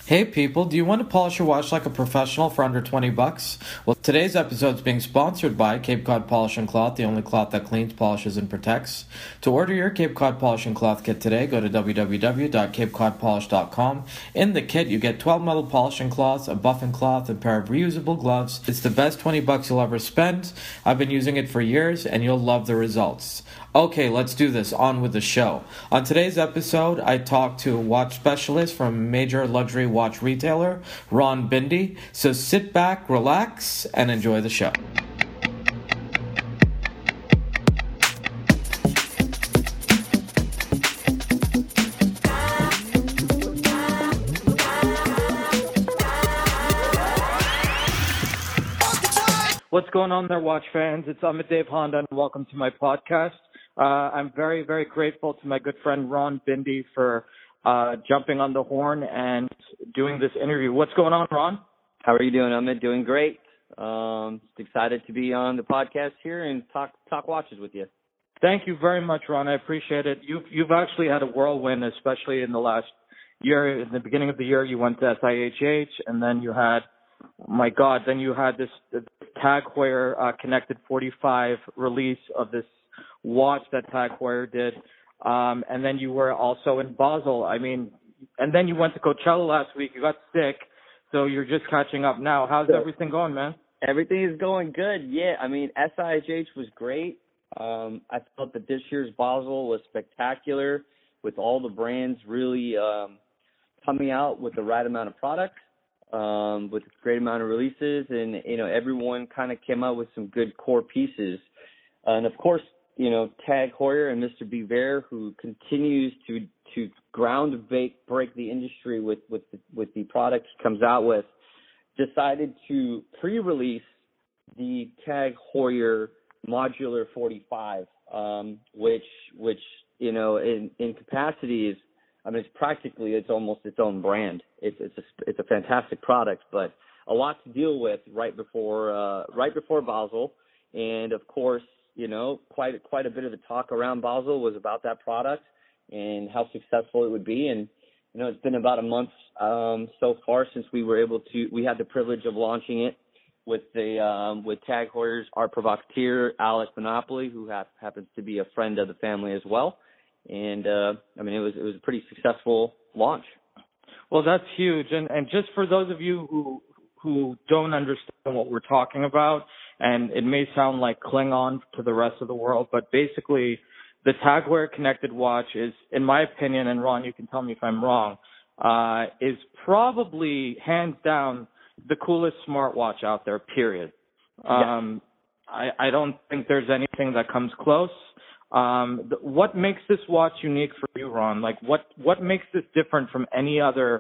Hey people, do you want to polish your watch like a professional for under 20 bucks? Well, today's episode is being sponsored by Cape Cod Polish and Cloth, the only cloth that cleans, polishes, and protects. To order your Cape Cod Polish and Cloth kit today, go to www.capecodpolish.com. In the kit, you get 12 metal polishing cloths, a buffing cloth, and a pair of reusable gloves. It's the best 20 bucks you'll ever spend. I've been using it for years, and you'll love the results. Okay, let's do this. On with the show. On today's episode, I talked to a watch specialist from a major luxury watch retailer, Ron Bindi. So sit back, relax, and enjoy the show. What's going on there, watch fans? It's Amit Dave Honda, and welcome to my podcast. I'm very, very grateful to my good friend Ron Bindi for jumping on the horn and doing this interview. What's going on, Ron? How are you doing, Amit? Doing great. Just excited to be on the podcast here and talk watches with you. Thank you very much, Ron. I appreciate it. You've actually had a whirlwind, especially in the last year. In the beginning of the year, you went to SIHH, and then you had, then you had this Tag Heuer Connected 45 release of this watch that Tag Heuer did. And then you were also in Basel. And then you went to Coachella last week. You got sick, so you're just catching up now. How's everything going, man? Everything is going good. Yeah, SIHH was great. I felt that this year's Basel was spectacular, with all the brands really coming out with the right amount of product, with a great amount of releases, and everyone kind of came out with some good core pieces. And of course, Tag Heuer and Mr. Biver, who continues to break the industry with the product he comes out with, decided to pre-release the Tag Heuer Modular 45, which in capacity is, it's almost its own brand. It's a fantastic product, but a lot to deal with right before Basel, and of course, quite a bit of the talk around Basel was about that product and how successful it would be. And it's been about a month so far since we had the privilege of launching it with Tag Heuer's art provocateur Alex Monopoly, who happens to be a friend of the family as well. And it was a pretty successful launch. Well, that's huge. And just for those of you who don't understand what we're talking about, and it may sound like Klingon to the rest of the world, but basically the Tag Heuer Connected watch is, in my opinion, and Ron, you can tell me if I'm wrong, is probably hands down the coolest smartwatch out there, period. Yes. I don't think there's anything that comes close. What makes this watch unique for you, Ron? Like, what makes this different from any other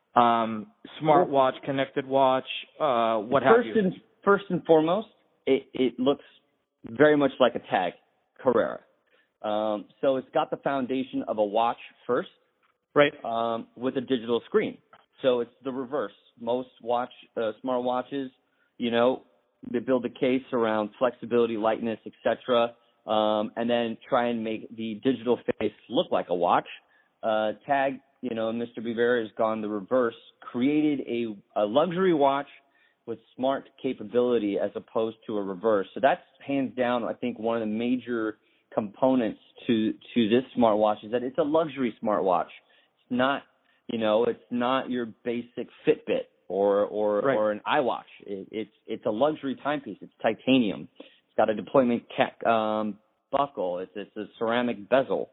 smartwatch, connected watch, what have you? First and foremost, it looks very much like a Tag Carrera. So it's got the foundation of a watch first, right? With a digital screen. So it's the reverse. Most smartwatches, they build a case around flexibility, lightness, etc., and then try and make the digital face look like a watch. Tag, Mr. Biver has gone the reverse, created a luxury watch with smart capability as opposed to a reverse. So that's hands down, I think, one of the major components to this smartwatch is that it's a luxury smartwatch. It's not, it's not your basic Fitbit or an iWatch. It's a luxury timepiece. It's titanium. It's got a deployment buckle. It's a ceramic bezel.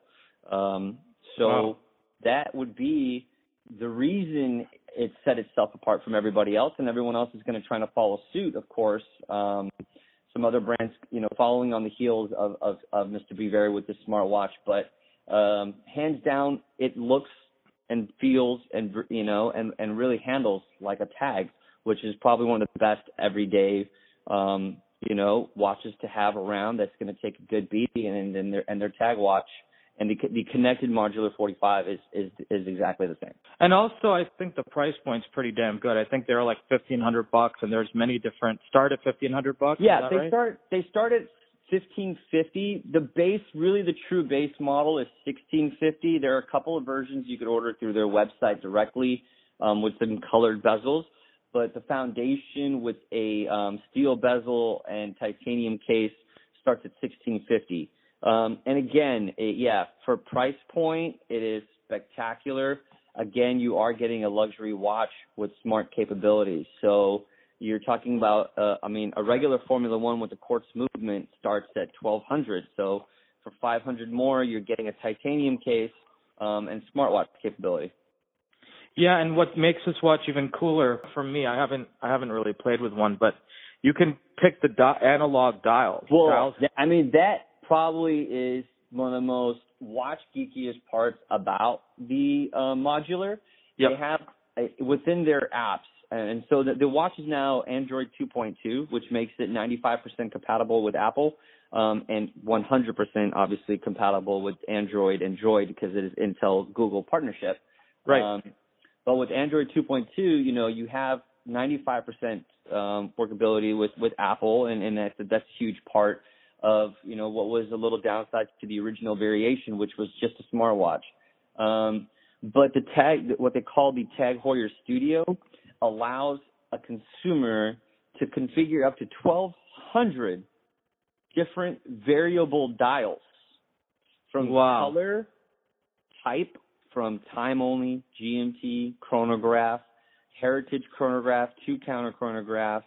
Wow. That would be the reason it set itself apart from everybody else, and everyone else is going to try to follow suit, of course. Some other brands, following on the heels of Mr. Biver with this smartwatch, but hands down, it looks and feels and really handles like a Tag, which is probably one of the best everyday watches to have around. That's going to take a good beating, and their Tag watch. And the connected modular 45 is exactly the same. And also, I think the price point's pretty damn good. I think they're like $1,500, and there's many different start at $1,500. Yeah, they start at $1,550. The true base model is $1,650. There are a couple of versions you could order through their website directly. with some colored bezels. But the foundation with a steel bezel and titanium case starts at $1,650. And again, for price point, it is spectacular. Again, you are getting a luxury watch with smart capabilities. So you're talking about, a regular Formula One with the quartz movement starts at $1,200. So for $500 more, you're getting a titanium case and smartwatch capability. Yeah, and what makes this watch even cooler for me, I haven't really played with one, but you can pick the analog dials. Well, that probably is one of the most watch geekiest parts about the modular. Yep. They have within their apps, and so the watch is now Android 2.2, which makes it 95% compatible with Apple, and 100% obviously compatible with Android and Droid because it is Intel Google partnership. Right. But with Android 2.2, you have 95% workability with Apple, and that's a huge part of, what was a little downside to the original variation, which was just a smartwatch. But the what they call the Tag Heuer Studio allows a consumer to configure up to 1,200 different variable dials from color, type, from time only, GMT, chronograph, heritage chronograph, 2-counter chronograph.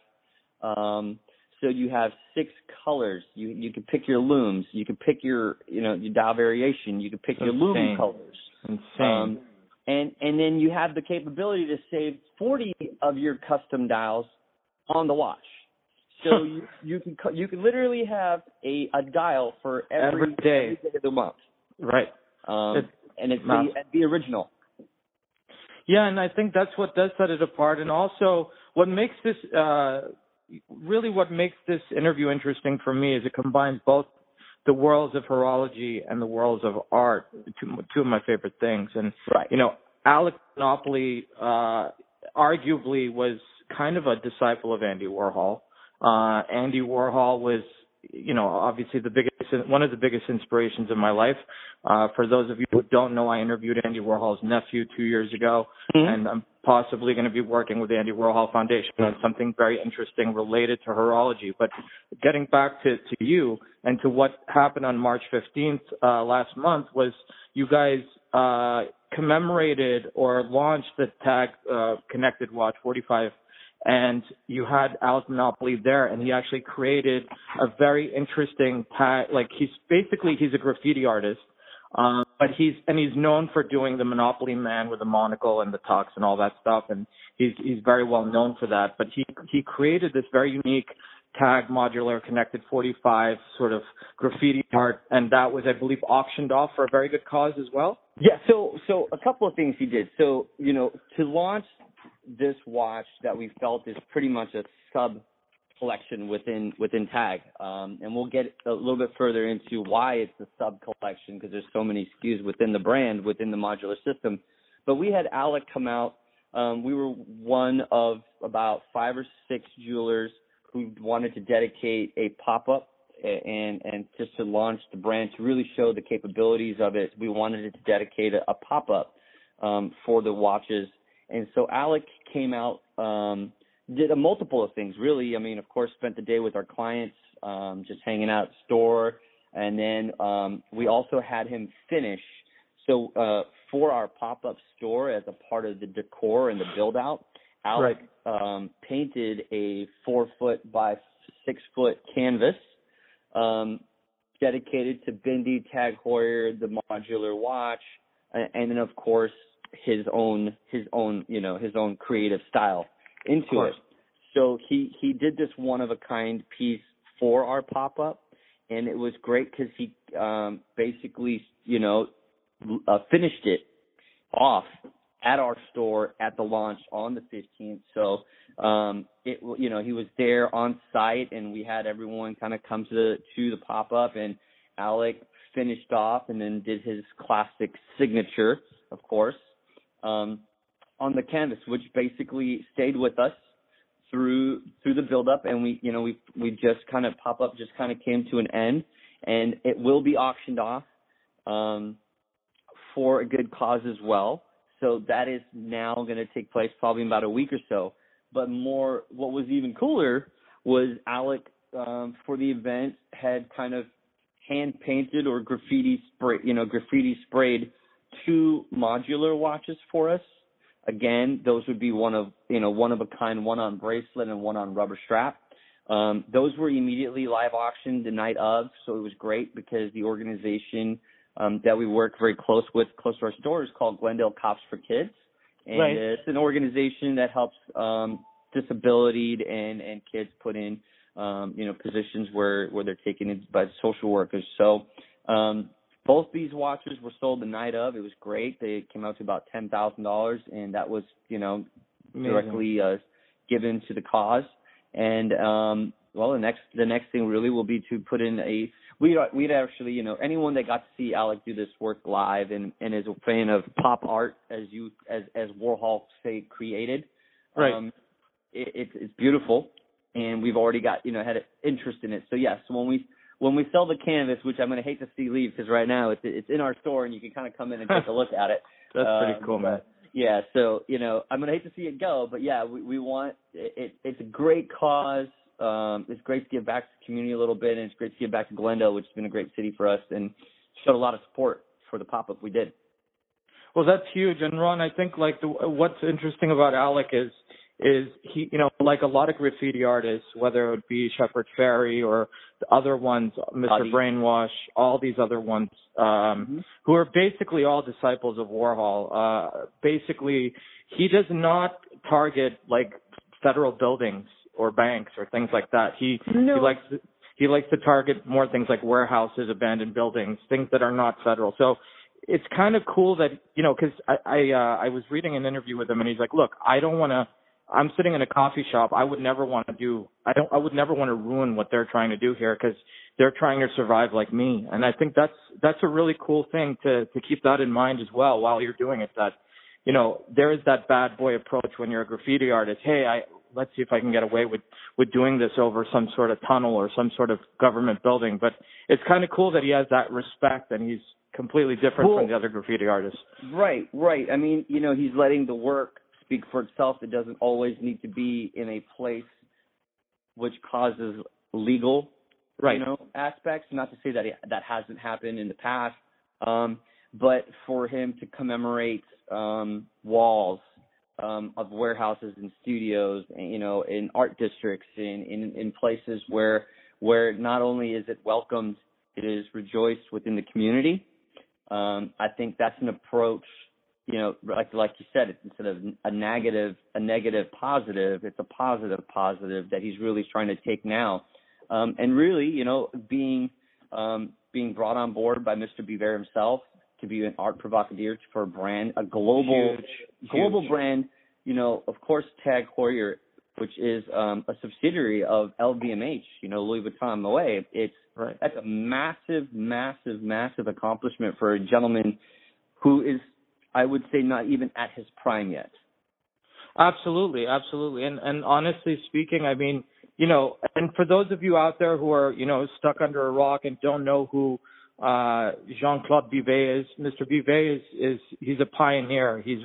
So you have 6 colors. You can pick your looms. You can pick your dial variation. You can pick your lumen colors. Insane. And then you have the capability to save 40 of your custom dials on the watch. So you can literally have a dial for every day of the month. Right. And it's the original. Yeah, and I think that's what does set it apart. And also what makes this interview interesting for me is it combines both the worlds of horology and the worlds of art, two of my favorite things. And, Alec Monopoly arguably was kind of a disciple of Andy Warhol. Andy Warhol was, obviously one of the biggest inspirations of my life. For those of you who don't know, I interviewed Andy Warhol's nephew 2 years ago, and I'm possibly going to be working with the Andy Warhol Foundation on something very interesting related to horology. But getting back to you and to what happened on March 15th last month was you guys commemorated or launched the Tag Connected Watch 45, and you had Alec Monopoly there, and he actually created a very interesting tag. Like he's a graffiti artist, but he's known for doing the Monopoly Man with the monocle and the tux and all that stuff, and he's very well known for that. But he created this very unique Tag modular connected 45 sort of graffiti art, and that was, I believe, auctioned off for a very good cause as well. Yeah. So a couple of things he did. So to launch this watch that we felt is pretty much a sub collection within Tag, and we'll get a little bit further into why it's a sub collection because there's so many SKUs within the brand, within the modular system. But we had Alec come out. We were one of about 5 or 6 jewelers who wanted to dedicate a pop-up and just to launch the brand to really show the capabilities of it. We wanted to dedicate a pop-up for the watches. And so Alec came out, did a multiple of things, really. I mean, of course, spent the day with our clients, just hanging out at the store. And then we also had him finish. So for our pop-up store, as a part of the decor and the build-out, Alec painted a 4-foot by 6-foot canvas dedicated to Bindi, Tag Heuer, the modular watch, and then, of course, his own creative style into it. So he did this one of a kind piece for our pop up, and it was great because he basically finished it off at our store at the launch on the 15th. So he was there on site, and we had everyone kind of come to the pop up, and Alec finished off and then did his classic signature, of course, on the canvas, which basically stayed with us through the build up, and we just kind of pop up just kind of came to an end, and it will be auctioned off for a good cause as well. So that is now going to take place probably in about a week or so. But what was even cooler was Alec, for the event, had kind of hand painted or graffiti sprayed 2 modular watches for us. Again, those would be one of a kind, one on bracelet and one on rubber strap. Those were immediately live auctioned the night of, so it was great because the organization that we work very close to our store is called Glendale Cops for Kids. And right. It's an organization that helps disabilitied and kids put in positions where they're taken in by social workers. So both these watches were sold the night of. It was great. They came out to about $10,000, and that was directly given to the cause. And the next thing really will be to put in we'd actually, anyone that got to see Alec do this work live and is a fan of pop art as Warhol created. Right. It's beautiful, and we've already got had an interest in it. So yes, when we sell the canvas, which I'm going to hate to see leave because right now it's in our store and you can kind of come in and take a look at it. That's pretty cool, man. Yeah, so I'm going to hate to see it go, but yeah, we want it. It's a great cause. It's great to give back to the community a little bit, and it's great to give back to Glendale, which has been a great city for us, and showed a lot of support for the pop-up we did. Well, that's huge. And Ron, I think what's interesting about Alec is he, like a lot of graffiti artists, whether it be Shepard Fairey or the other ones, Mr. Brainwash, all these other ones, who are basically all disciples of Warhol. Basically, he does not target like federal buildings or banks or things like that. He likes to target more things like warehouses, abandoned buildings, things that are not federal. So it's kind of cool that, because I was reading an interview with him and he's like, look, I'm sitting in a coffee shop. I would never want to ruin what they're trying to do here because they're trying to survive like me. And I think that's a really cool thing to keep that in mind as well while you're doing it, that, there is that bad boy approach when you're a graffiti artist. Hey, let's see if I can get away with doing this over some sort of tunnel or some sort of government building. But it's kind of cool that he has that respect and he's completely different from the other graffiti artists. Right. I mean, he's letting the work speak for itself. It doesn't always need to be in a place which causes legal, aspects. Not to say that that hasn't happened in the past, but for him to commemorate walls of warehouses and studios, in art districts, in places where not only is it welcomed, it is rejoiced within the community. I think that's an approach. Like you said, it's instead of a negative positive, it's a positive that he's really trying to take now. And really, being brought on board by Mr. Biver himself to be an art provocateur for a brand, a global brand, of course, Tag Heuer, which is a subsidiary of LVMH, Louis Vuitton Moet. That's a massive accomplishment for a gentleman who is, I would say, not even at his prime yet. Absolutely. And honestly speaking, I mean, and for those of you out there who are, stuck under a rock and don't know who Jean-Claude Biver is, Mr. Biver he's a pioneer. He's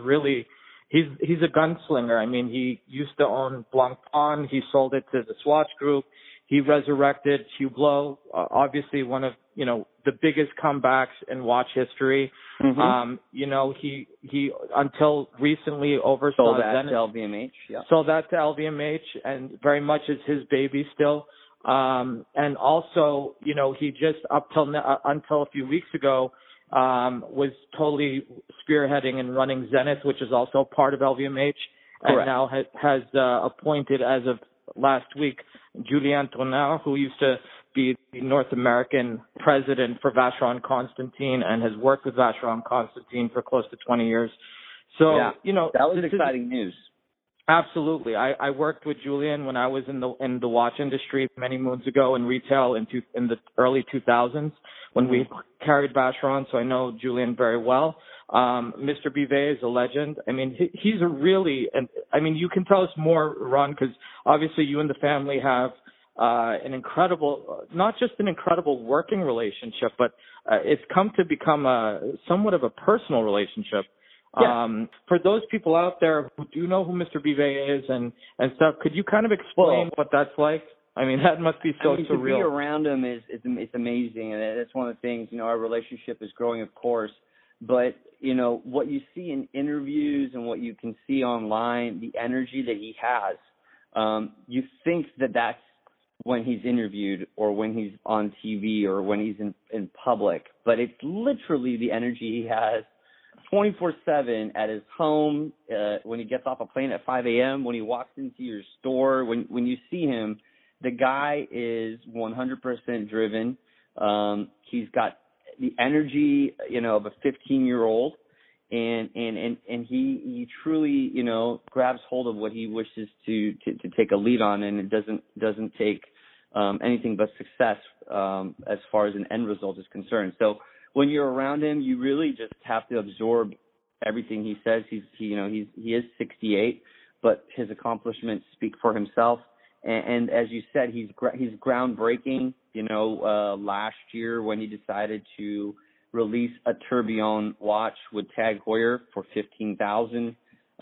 a gunslinger. I mean, he used to own Blancpain. He sold it to the Swatch Group. He resurrected Hublot, obviously one of, the biggest comebacks in watch history. Mm-hmm. He until recently oversaw sold that to LVMH. Yeah. Sold that to LVMH, and very much is his baby still. And also, he just until a few weeks ago was totally spearheading and running Zenith, which is also part of LVMH, and Correct. now has appointed as of last week Julien Tourneur, who used to be the North American president for Vacheron Constantin and has worked with Vacheron Constantin for close to 20 years. So, that was exciting news. Absolutely. I worked with Julien when I was in the watch industry many moons ago in retail in the early 2000s when we carried Vacheron, so I know Julien very well. Mr. Biver is a legend. I mean, he's you can tell us more, Ron, because obviously you and the family have an incredible, not just an incredible working relationship, but it's come to become somewhat of a personal relationship. For those people out there who do know who Mr. Bivet is and stuff, could you kind of explain what that's like? I mean, that must be so surreal. To be around him it's amazing, and that's one of the things. Our relationship is growing, of course, but what you see in interviews and what you can see online, the energy that he has, you think that that's when he's interviewed or when he's on TV or when he's in public, but it's literally the energy he has 24/7 at his home, when he gets off a plane at 5 a.m., when he walks into your store, when you see him, the guy is 100% driven. He's got the energy, of a 15-year-old, and he truly, grabs hold of what he wishes to take a lead on, and it doesn't take anything but success as far as an end result is concerned. So when you're around him, you really just have to absorb everything he says. He is 68, but his accomplishments speak for himself. And as you said, he's groundbreaking. Last year when he decided to release a tourbillon watch with Tag Heuer for $15,000,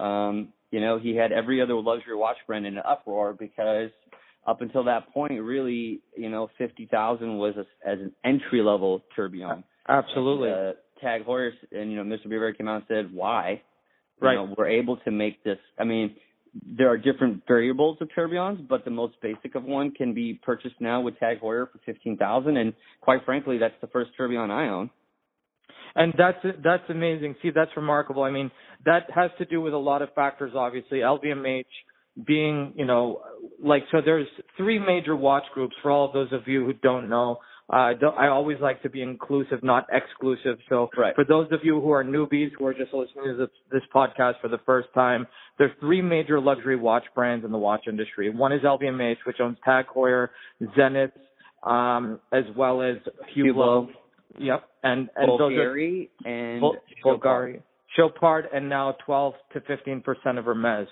he had every other luxury watch brand in an uproar because up until that point, really, $50,000 was as an entry level tourbillon. Absolutely. And, Tag Heuer and Mr. Bivet came out and said, "Why? Right. We're able to make this. I mean, there are different variables of tourbillons, but the most basic of one can be purchased now with Tag Heuer for $15,000, and quite frankly, that's the first tourbillon I own." And that's amazing. See, that's remarkable. I mean, that has to do with a lot of factors, obviously. LVMH being, so there's three major watch groups for all of those of you who don't know. I always like to be inclusive, not exclusive. So For those of you who are newbies, who are just listening to this podcast for the first time, there's three major luxury watch brands in the watch industry. One is LVMH, which owns Tag Heuer, Zenith, as well as Hublot. Yep. And Bulgari and Bulgari. Chopard, and now 12 to 15% of Hermes.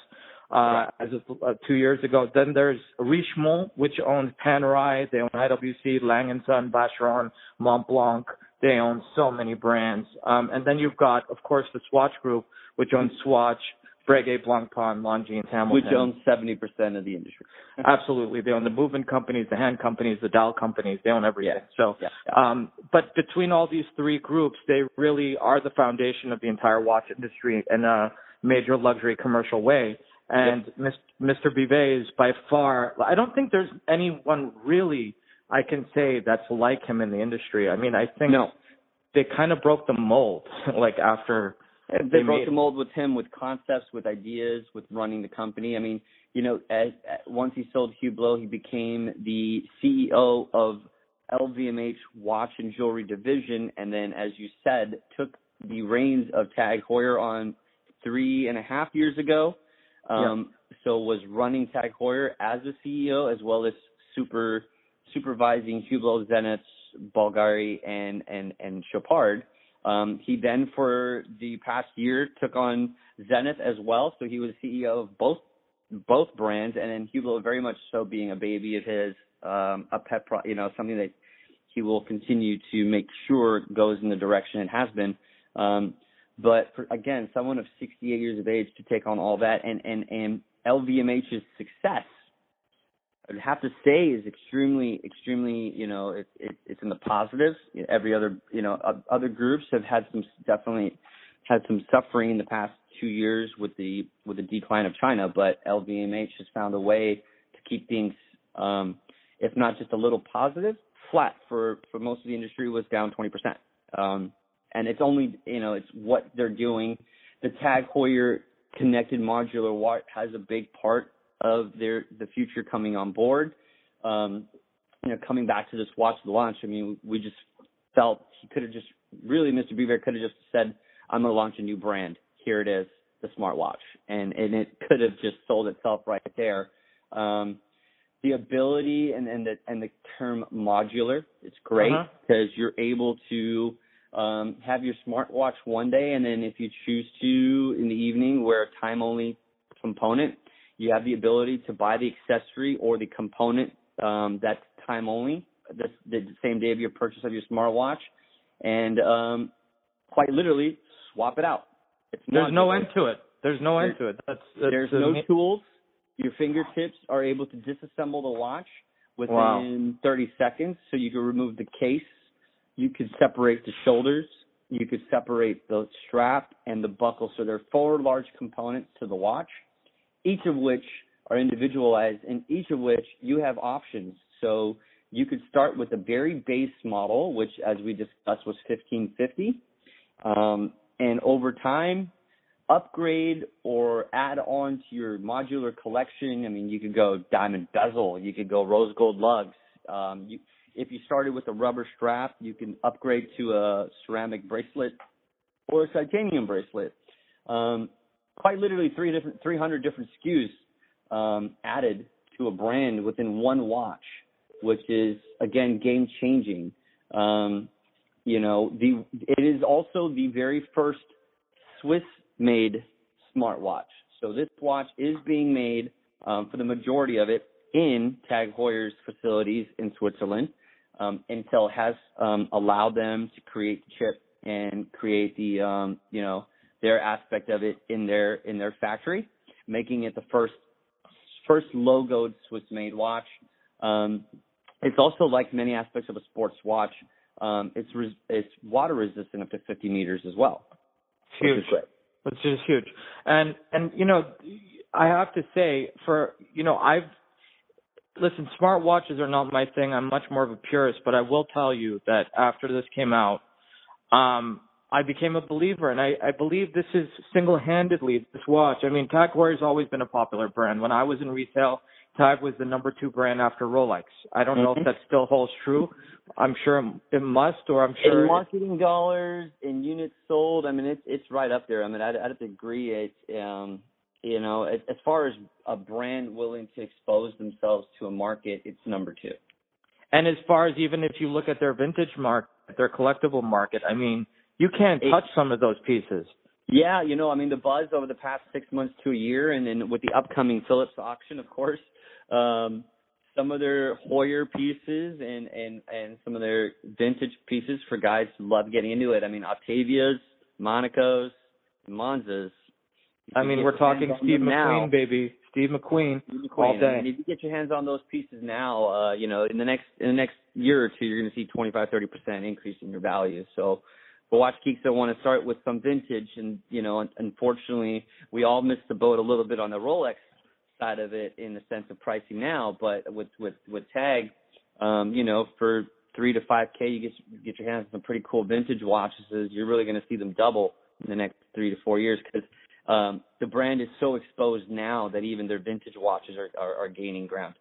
As of 2 years ago. Then there's Richemont, which owns Panerai. They own IWC, Lang & Son, Vacheron, Montblanc. They own so many brands. And then you've got, of course, the Swatch Group, which owns Swatch, Breguet, Blancpain, Longines, Hamilton. Which owns 70% of the industry. Absolutely. They own the movement companies, the hand companies, the dial companies. They own everything. But between all these three groups, they really are the foundation of the entire watch industry in a major luxury commercial way. And Mr. Bivet is by far, I don't think there's anyone really I can say that's like him in the industry. I mean, I think they kind of broke the mold, after they broke the mold with him, with concepts, with ideas, with running the company. I mean, once he sold Hublot, he became the CEO of LVMH watch and jewelry division, and then, as you said, took the reins of Tag Heuer on 3.5 years ago. So was running Tag Heuer as the CEO, as well as supervising Hublot, Zenith, Bulgari, and Chopard. He then, for the past year, took on Zenith as well. So he was CEO of both brands, and then Hublot very much so being a baby of his, a pet something that he will continue to make sure goes in the direction it has been. But again, someone of 68 years of age to take on all that, and LVMH's success, I'd have to say, is extremely, it's in the positives. Every other, other groups have definitely had some suffering in the past 2 years with the decline of China, but LVMH has found a way to keep things, if not just a little positive, flat for most of the industry was down 20%. And it's only, it's what they're doing. The Tag Heuer connected modular watch has a big part of the future coming on board. Coming back to this watch launch, I mean, we just felt he could have just really, Mr. Bivet could have just said, "I'm going to launch a new brand. Here it is, the smartwatch," and it could have just sold itself right there. The ability and the term modular, it's great because you're able to have your smartwatch one day, and then if you choose to in the evening wear a time-only component, you have the ability to buy the accessory or the component that's time-only the same day of your purchase of your smartwatch, and quite literally swap it out. It's There's no modular. end to it. There's no end to it. There's no tools. Your fingertips are able to disassemble the watch within 30 seconds. So you can remove the case. You can separate the shoulders. You could separate the strap and the buckle. So there are 4 large components to the watch, each of which are individualized, and each of which you have options. So you could start with a very base model, which, as we discussed, was $1,550. And over time, upgrade or add on to your modular collection. I mean, you could go diamond bezel. You could go rose gold lugs. If you started with a rubber strap, you can upgrade to a ceramic bracelet or a titanium bracelet. Quite literally 300 different SKUs added to a brand within one watch, which is, again, game-changing. It is also the very first Swiss-made smartwatch. So this watch is being made, for the majority of it, in TAG Heuer's facilities in Switzerland. Intel has allowed them to create the chip and create the their aspect of it in their factory, making it the first logoed Swiss-made watch. It's also, like many aspects of a sports watch, it's water resistant up to 50 meters as well. Huge. Which is great. Which is huge. And I have to say, listen, smartwatches are not my thing. I'm much more of a purist, but I will tell you that after this came out, I became a believer, and I believe this is single-handedly this watch. I mean, TAG Heuer's always been a popular brand. When I was in retail, TAG was the number 2 brand after Rolex. I don't know if that still holds true. I'm sure it must, or I'm sure. In marketing dollars, in units sold, I mean, it's right up there. I mean, I'd have to agree. As far as a brand willing to expose themselves to a market, it's number 2. And as far as even if you look at their vintage market, their collectible market, I mean, you can't touch some of those pieces. Yeah, the buzz over the past 6 months to a year, and then with the upcoming Phillips auction, of course, some of their Heuer pieces and some of their vintage pieces for guys who love getting into it. I mean, Octavias, Monacos, Monzas. I mean, we're talking Steve McQueen, baby. Steve McQueen all day. And if you get your hands on those pieces now, in the next year or two, you're going to see 25-30% increase in your value. So for watch geeks that want to start with some vintage, and unfortunately, we all missed the boat a little bit on the Rolex side of it in the sense of pricing now. But with TAG, for $3,000 to $5,000, you get your hands on some pretty cool vintage watches. You're really going to see them double in the next 3 to 4 years because the brand is so exposed now that even their vintage watches are gaining ground.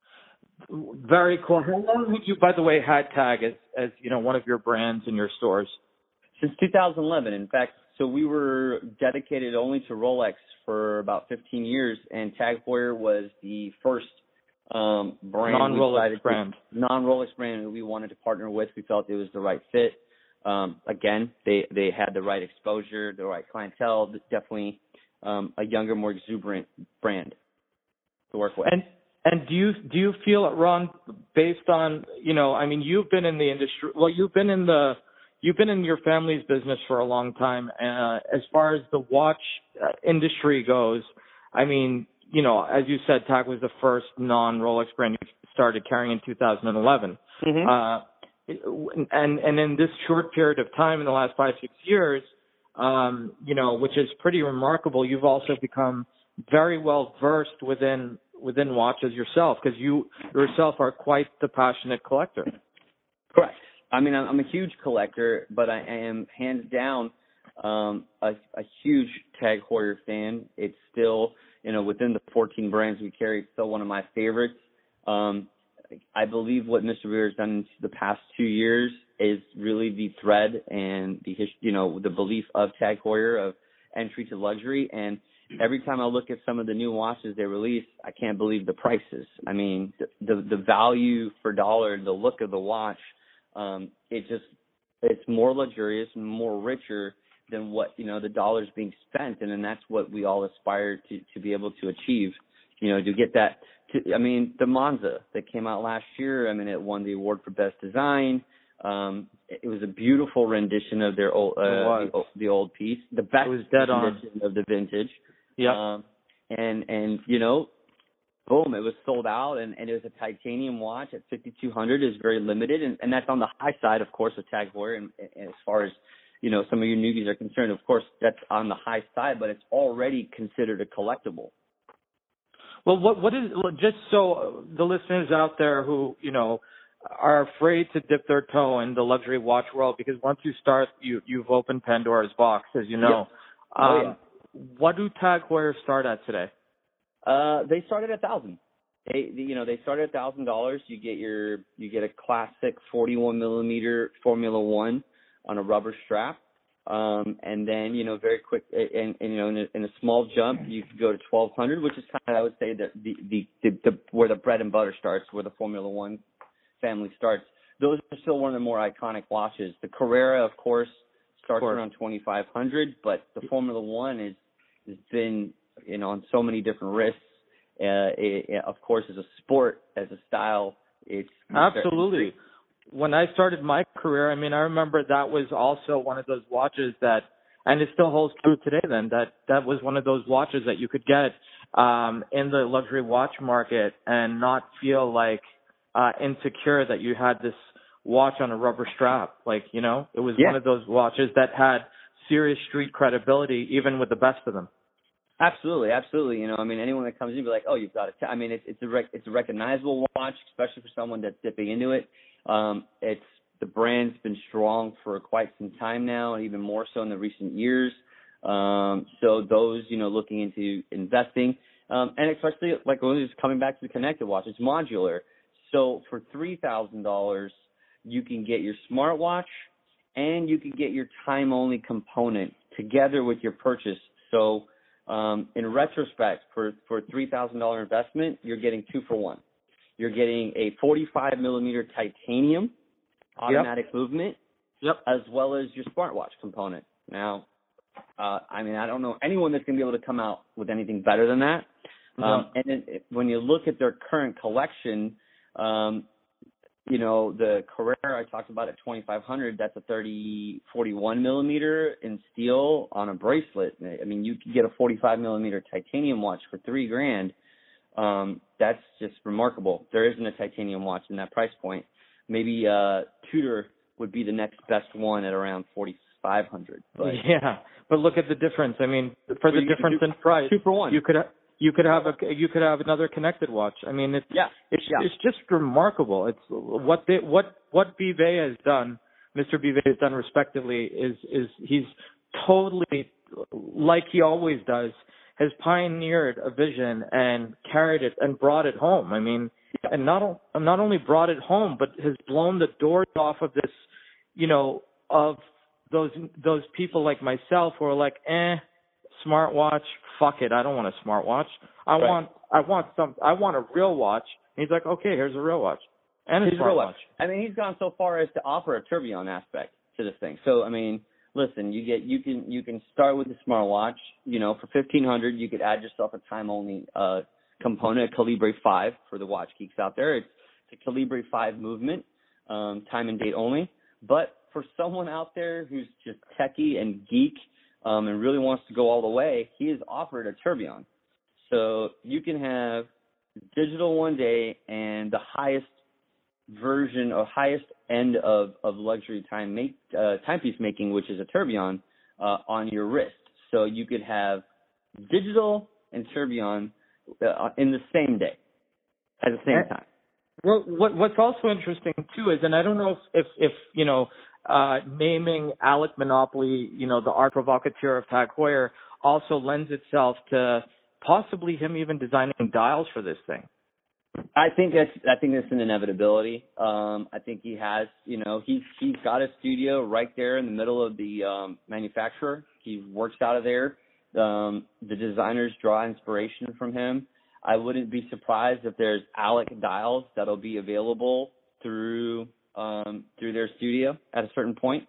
Very cool. How long have you, by the way, had TAG as one of your brands in your stores? Since 2011. In fact, so we were dedicated only to Rolex for about 15 years, and TAG Heuer was the first brand, non-Rolex brand that we wanted to partner with. We felt it was the right fit. Again, they had the right exposure, the right clientele, definitely a younger, more exuberant brand to work with. And do you feel it, Ron, based on, you've been in the industry, well, you've been in your family's business for a long time. As far as the watch industry goes, as you said, TAG was the first non-Rolex brand you started carrying in 2011. Mm-hmm. And in this short period of time, in the last 5-6 years, which is pretty remarkable, you've also become very well versed within watches yourself, because you yourself are quite the passionate collector. Correct. I'm a huge collector, but I am hands down a huge TAG Heuer fan. It's still, within the 14 brands we carry, it's still one of my favorites. I believe what Mr. Beer has done in the past 2 years is really the thread and the belief of TAG Heuer of entry to luxury. And every time I look at some of the new watches they release, I can't believe the prices. I mean, the value for dollar, the look of the watch, it's more luxurious and more richer than what, the dollars being spent. And then that's what we all aspire to be able to achieve, to get that. The Monza that came out last year, it won the award for best design. It was a beautiful rendition of their old the old piece, the best rendition of the vintage. Yeah. And you know, boom, it was sold out, and it was a titanium watch at 5,200. Is very limited, and that's on the high side, of course, with Tag Heuer. And as far as you know, some of your newbies are concerned, of course, that's on the high side, but it's already considered a collectible. Well, what is, just so the listeners out there who, you know, are afraid to dip their toe in the luxury watch world, because once you start, you've opened Pandora's box, as you know. Yeah. What do Tag Heuer start at today? They start at $1,000. They start at $1,000. You get a classic 41 millimeter Formula One on a rubber strap. And then, you know, very quick, and you know, in a small jump, you can go to 1,200, which is kind of, I would say, the where the bread and butter starts, where the Formula One family starts. Those are still one of the more iconic watches. The Carrera, of course, starts around 2,500, but the Formula One has been, you know, on so many different wrists. Of course, as a sport, as a style, it's absolutely. When I started my career, I mean, I remember that was also one of those watches that, and it still holds true today then, that was one of those watches that you could get in the luxury watch market and not feel like insecure that you had this watch on a rubber strap. Like, you know, it was one of those watches that had serious street credibility, even with the best of them. Absolutely, absolutely. You know, I mean, anyone that comes in be like, oh, you've got it. I mean, it's a recognizable watch, especially for someone that's dipping into it. The brand's been strong for quite some time now, and even more so in the recent years. So those, you know, looking into investing, and especially like when it's coming back to the connected watch, it's modular. So for $3,000, you can get your smartwatch and you can get your time-only component together with your purchase. So in retrospect, for a $3,000 investment, you're getting 2 for 1. You're getting a 45 millimeter titanium automatic movement, as well as your smartwatch component. Now, I mean, I don't know anyone that's going to be able to come out with anything better than that. And then when you look at their current collection, you know, the Carrera I talked about at 2,500, that's a 41 millimeter in steel on a bracelet. I mean, you can get a 45 millimeter titanium watch for $3,000. That's just remarkable. There isn't a titanium watch in that price point. Maybe Tudor would be the next best one at around 4,500. But look at the difference. I mean, for the difference in price, 2 for 1. You could have another connected watch. I mean, it's just remarkable. It's what Bivet has done, Mr. Bivet has done respectively is he's totally, like he always does, has pioneered a vision and carried it and brought it home. I mean, and not only brought it home, but has blown the doors off of this, you know, of those people like myself who are like, smartwatch, fuck it, I don't want a smartwatch. I want a real watch. And he's like, okay, here's a real watch and a smartwatch. I mean, he's gone so far as to offer a tourbillon aspect to this thing. So I mean, listen, you can start with the smartwatch. You know, for $1,500, you could add yourself a time only component, a Calibre 5 for the watch geeks out there. It's a Calibre 5 movement, time and date only. But for someone out there who's just techie and geek and really wants to go all the way, he has offered a tourbillon. So you can have digital one day and the highest version or highest end of luxury timepiece making, which is a tourbillon, on your wrist. So you could have digital and tourbillon in the same day at the same time. Well, what's also interesting too is, and I don't know if you know, naming Alec Monopoly, you know, the art provocateur of Tag Heuer, also lends itself to possibly him even designing dials for this thing. I think that's an inevitability. I think he has, you know, he's got a studio right there in the middle of the manufacturer. He works out of there. The designers draw inspiration from him. I wouldn't be surprised if there's Alec dials that'll be available through their studio at a certain point.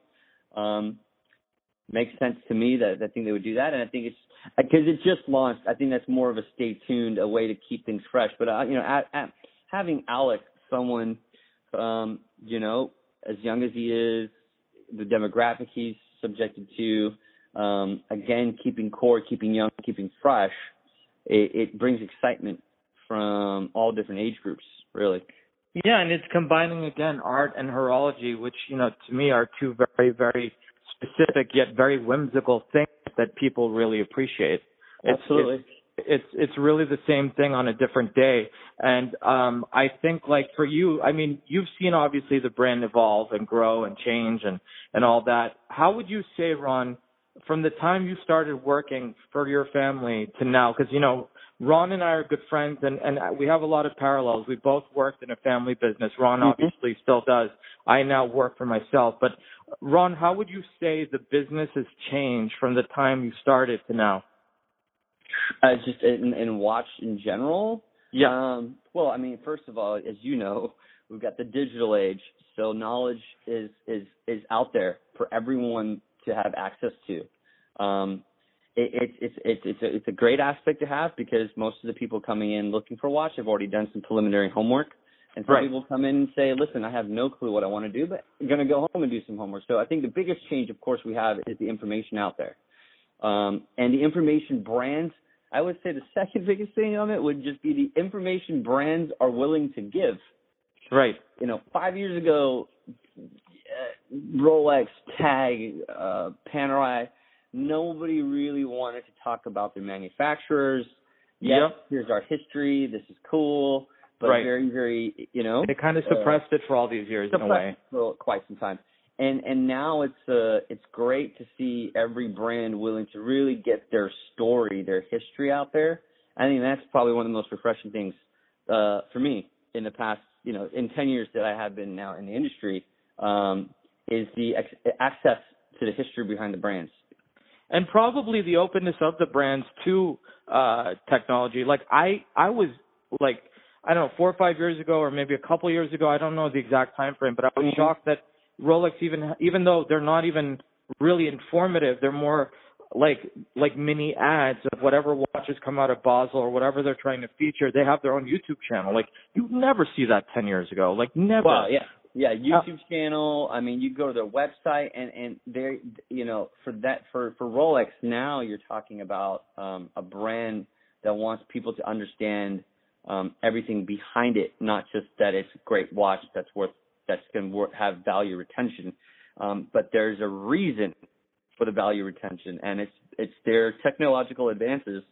Makes sense to me that I think they would do that, and I think it's because it just launched. I think that's more of a stay tuned, a way to keep things fresh. But you know, having Alec, someone you know, as young as he is, the demographic he's subjected to, again, keeping core, keeping young, keeping fresh, it brings excitement from all different age groups, really. Yeah, and it's combining, again, art and horology, which, to me are two very, very specific yet very whimsical things that people really appreciate. Absolutely. It's really the same thing on a different day. And I think, like, for you, I mean, you've seen obviously the brand evolve and grow and change and all that. How would you say, Ron, from the time you started working for your family to now, because, Ron and I are good friends, and we have a lot of parallels. We both worked in a family business. Ron obviously still does. I now work for myself. But, Ron, how would you say the business has changed from the time you started to now? Just in watch in general? Yeah. Well, I mean, first of all, as you know, we've got the digital age, so knowledge is out there for everyone to have access to. It's a great aspect to have because most of the people coming in looking for a watch have already done some preliminary homework. And some people come in and say, listen, I have no clue what I want to do, but I'm going to go home and do some homework. So I think the biggest change, of course, we have is the information out there. And the information brands, I would say the second biggest thing on it would just be the information brands are willing to give. Right. 5 years ago, Rolex, TAG, Panerai, nobody really wanted to talk about their manufacturers. Yes, here's our history. This is cool. But very, very, They kind of suppressed it for all these years in a way. For quite some time. And now it's great to see every brand willing to really get their story, their history out there. I think that's probably one of the most refreshing things for me in the past, in 10 years that I have been now in the industry, is the access to the history behind the brands. And probably the openness of the brands to technology. Like I was like, I don't know, 4 or 5 years ago or maybe a couple of years ago, I don't know the exact time frame, but I was shocked that Rolex, even though they're not even really informative, they're more like mini ads of whatever watches come out of Basel or whatever they're trying to feature. They have their own YouTube channel. Like you'd never see that 10 years ago. Like never. Well, yeah, YouTube channel. I mean, you go to their website and they're, for Rolex now you're talking about a brand that wants people to understand everything behind it, not just that it's a great watch that's going to have value retention, but there's a reason for the value retention, and it's their technological advances.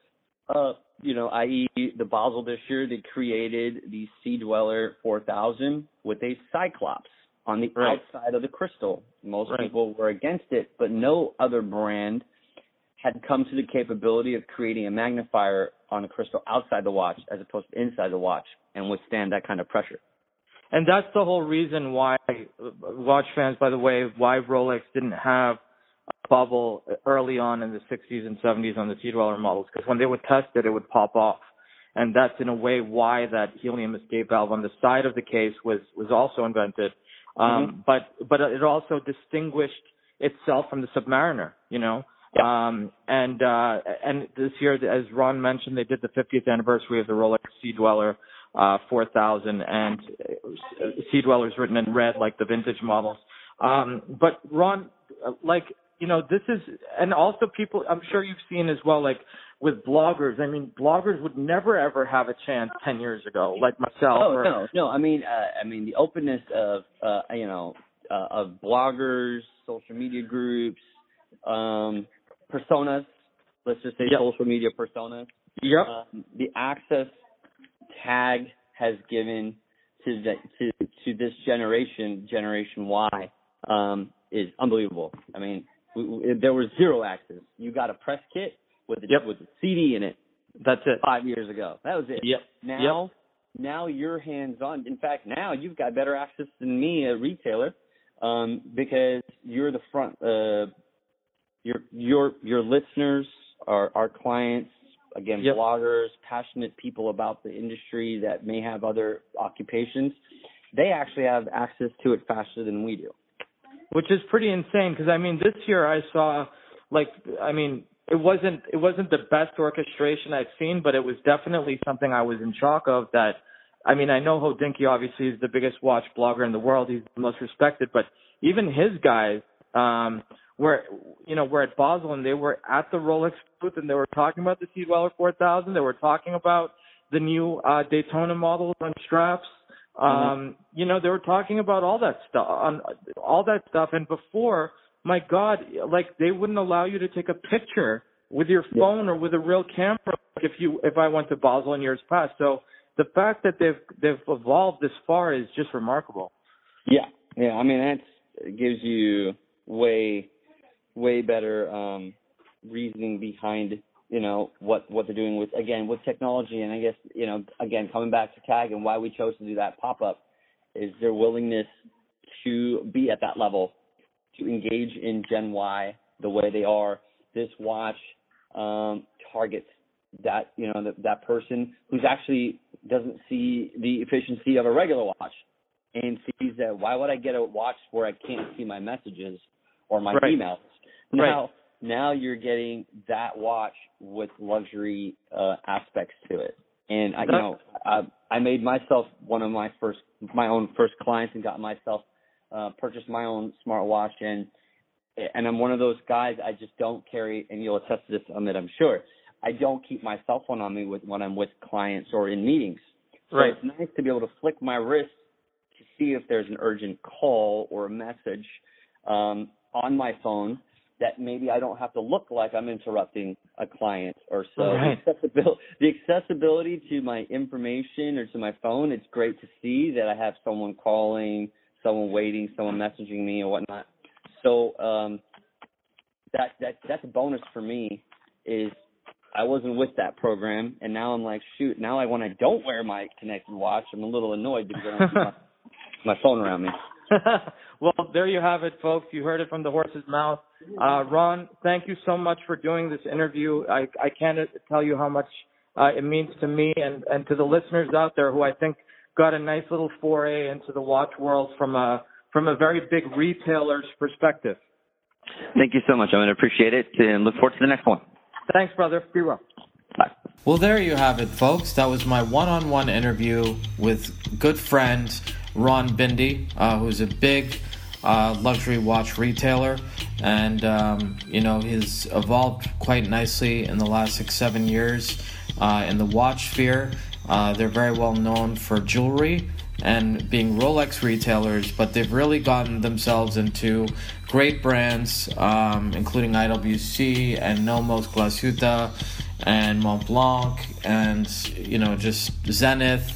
I.e. the Basel this year, they created the Sea Dweller 4000 with a Cyclops on the outside of the crystal. Most people were against it, but no other brand had come to the capability of creating a magnifier on a crystal outside the watch as opposed to inside the watch and withstand that kind of pressure. And that's the whole reason why, watch fans, by the way, why Rolex didn't have a bubble early on in the 60s and 70s on the Sea Dweller models, because when they would test it, it would pop off. And that's in a way why that helium escape valve on the side of the case was also invented. But it also distinguished itself from the Submariner, And this year, as Ron mentioned, they did the 50th anniversary of the Rolex Sea Dweller 4000, and Sea Dweller's written in red like the vintage models. But Ron, this is, and also people, I'm sure you've seen as well, like with bloggers. I mean, bloggers would never ever have a chance 10 years ago, like myself. No. I mean, the openness of bloggers, social media groups, personas. Let's just say social media personas. Yep. The access TAG has given to this generation, Generation Y, is unbelievable. I mean, there was zero access. You got a press kit with a CD in it. That's it. 5 years ago. That was it. Yep. Now you're hands-on. In fact, now you've got better access than me, a retailer, because you're the front. Your listeners are our clients. Again, bloggers, passionate people about the industry that may have other occupations. They actually have access to it faster than we do. Which is pretty insane, because I mean, this year I saw, it wasn't the best orchestration I've seen, but it was definitely something I was in shock of, that I mean, I know Hodinkee obviously is the biggest watch blogger in the world. He's the most respected, but even his guys, were at Basel and they were at the Rolex booth and they were talking about the Seedweller 4000. They were talking about the new Daytona models on straps. They were talking about all that stuff. And before, my God, like they wouldn't allow you to take a picture with your phone or with a real camera if I went to Basel in years past. So the fact that they've evolved this far is just remarkable. Yeah. I mean, it gives you way better reasoning behind what they're doing with technology. And I guess again, coming back to CAG and why we chose to do that pop-up is their willingness to be at that level, to engage in Gen Y the way they are. This watch targets that that person who's actually doesn't see the efficiency of a regular watch and sees that why would I get a watch where I can't see my messages or my emails? Now you're getting that watch with luxury aspects to it. And I made myself one of my own first clients and got myself purchased my own smartwatch, and I'm one of those guys. I just don't carry, and you'll attest to this, Amit, I'm sure. I don't keep my cell phone on me when I'm with clients or in meetings. So it's nice to be able to flick my wrist to see if there's an urgent call or a message on my phone that maybe I don't have to look like I'm interrupting a client or so. The accessibility to my information or to my phone, it's great to see that I have someone calling, someone waiting, someone messaging me or whatnot. So that's a bonus for me is I wasn't with that program, and now I'm like, shoot, now when I don't wear my connected watch, I'm a little annoyed because I don't keep my phone around me. Well, there you have it, folks. You heard it from the horse's mouth. Ron, thank you so much for doing this interview. I can't tell you how much it means to me and to the listeners out there who I think got a nice little foray into the watch world from a very big retailer's perspective. Thank you so much. I'm going to appreciate it and look forward to the next one. Thanks, brother. Be well. Bye. Well, there you have it, folks. That was my one-on-one interview with good friend Ron Bindi, who's a big luxury watch retailer, and he's evolved quite nicely in the last 6-7 years in the watch sphere. They're very well known for jewelry and being Rolex retailers, but they've really gotten themselves into great brands, including IWC and Nomos Glashütte and Montblanc and just Zenith.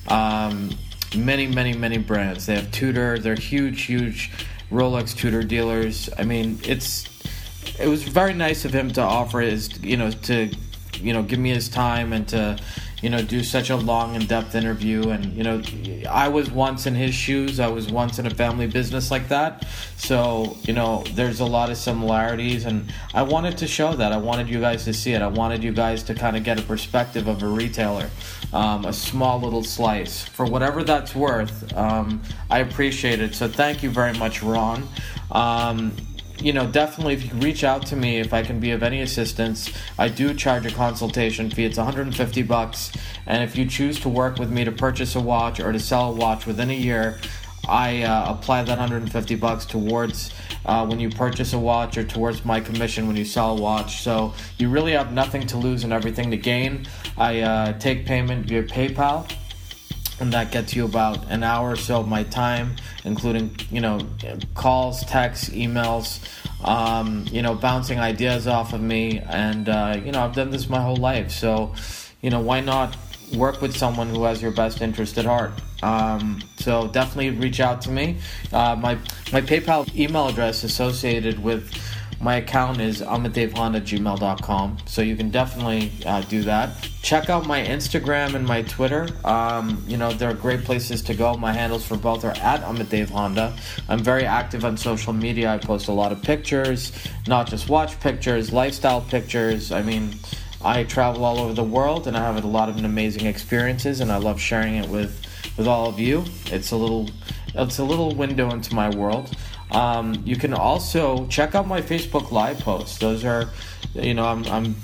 Many brands. They have Tudor. They're huge Rolex Tudor dealers. I mean, it was very nice of him to offer his, to give me his time and to do such a long in-depth interview. And I was once in his shoes. I was once in a family business like that, so there's a lot of similarities, and I wanted to show that. I wanted you guys to see it. I wanted you guys to kind of get a perspective of a retailer, a small little slice, for whatever that's worth. I appreciate it, so thank you very much, Ron. Definitely if you can reach out to me if I can be of any assistance. I do charge a consultation fee. It's $150, and if you choose to work with me to purchase a watch or to sell a watch within a year, I apply that $150 towards when you purchase a watch or towards my commission when you sell a watch. So you really have nothing to lose and everything to gain. I take payment via PayPal, and that gets you about an hour or so of my time, including calls, texts, emails, bouncing ideas off of me, and I've done this my whole life, so why not work with someone who has your best interest at heart? So definitely reach out to me. My PayPal email address associated with my account is amitdavehonda@gmail.com, so you can definitely do that. Check out my Instagram and my Twitter. There are great places to go. My handles for both are at amitdavehonda. I'm very active on social media. I post a lot of pictures, not just watch pictures, lifestyle pictures. I mean, I travel all over the world, and I have a lot of amazing experiences, and I love sharing it with all of you. It's a little window into my world. You can also check out my Facebook Live posts. Those are, I'm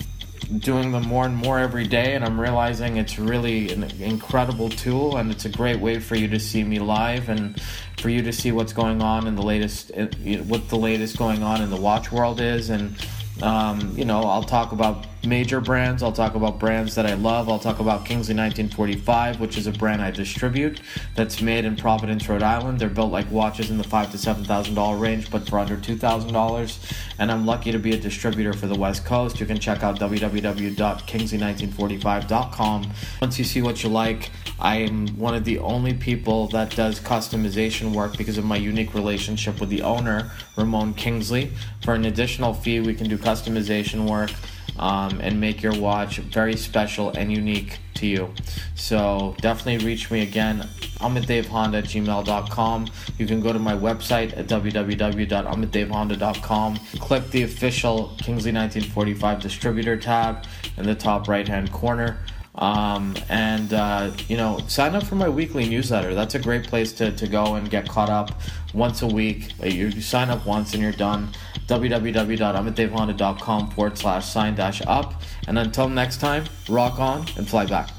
doing them more and more every day, and I'm realizing it's really an incredible tool, and it's a great way for you to see me live and for you to see what's going on in the latest, what the latest going on in the watch world is. And I'll talk about major brands. I'll talk about brands that I love. I'll talk about Kingsley 1945, which is a brand I distribute that's made in Providence, Rhode Island. They're built like watches in the $5,000 to $7,000 range, but for under $2,000. And I'm lucky to be a distributor for the West Coast. You can check out www.kingsley1945.com. Once you see what you like, I am one of the only people that does customization work because of my unique relationship with the owner, Ramon Kingsley. For an additional fee, we can do customization work and make your watch very special and unique to you. So definitely reach me again. AmitDaveHonda@gmail.com. You can go to my website at www.AmitDaveHonda.com. Click the official Kingsley 1945 distributor tab in the top right hand corner. Sign up for my weekly newsletter. That's a great place to go and get caught up once a week. You sign up once and you're done. www.AmitDaveHonda.com /sign-up. And until next time, rock on and fly back.